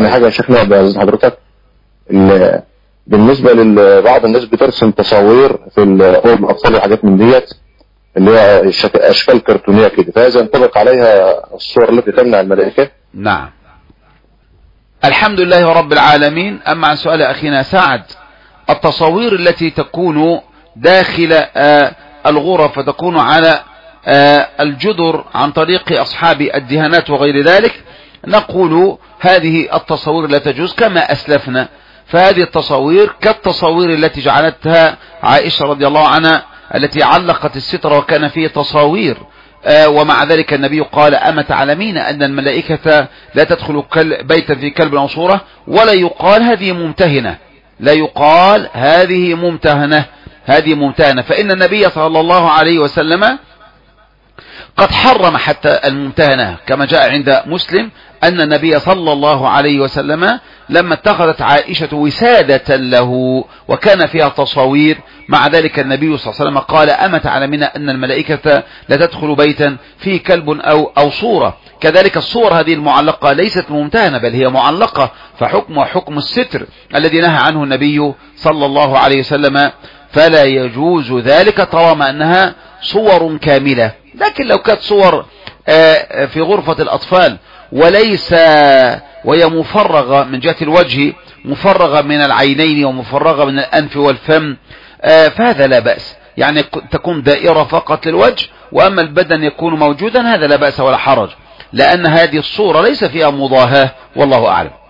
يعني حاجة يا شيخنا بعزيز حضرتك، بالنسبة لبعض الناس بترسم تصاوير في قرب الأطفال وحاجات من ديت اللي هي أشكال كرتونية كده، فهذا ينطبق عليها الصور التي تمنع الملائكة؟ نعم. الحمد لله رب العالمين. أما عن سؤال أخينا سعد، التصاوير التي تكون داخل الغرف وتكون على الجدر عن طريق أصحاب الدهانات وغير ذلك، نقول هذه التصاوير لا تجوز كما أسلفنا. فهذه التصاوير كالتصاوير التي جعلتها عائشة رضي الله عنها التي علقت الستر وكان فيه تصاوير، ومع ذلك النبي قال: أما تعلمين أن الملائكة لا تدخل بيتا في كلب أو صورة؟ ولا يقال هذه ممتهنة، لا يقال هذه ممتهنة، هذه ممتهنة، فإن النبي صلى الله عليه وسلم قد حرم حتى الممتهنة، كما جاء عند مسلم أن النبي صلى الله عليه وسلم لما اتخذت عائشة وسادة له وكان فيها تصاوير، مع ذلك النبي صلى الله عليه وسلم قال: أما تعلمين أن الملائكة لا تدخل بيتا فيه كلب أو صورة؟ كذلك الصور هذه المعلقة ليست ممتهنة بل هي معلقة، فحكم حكم الستر الذي نهى عنه النبي صلى الله عليه وسلم، فلا يجوز ذلك طالما أنها صور كاملة. لكن لو كانت صور في غرفة الأطفال وليس وهي مفرغة من جهة الوجه، مفرغة من العينين ومفرغة من الأنف والفم، فهذا لا بأس، يعني تكون دائرة فقط للوجه، وأما البدن يكون موجودا هذا لا بأس ولا حرج، لأن هذه الصورة ليس فيها مضاهاة، والله أعلم.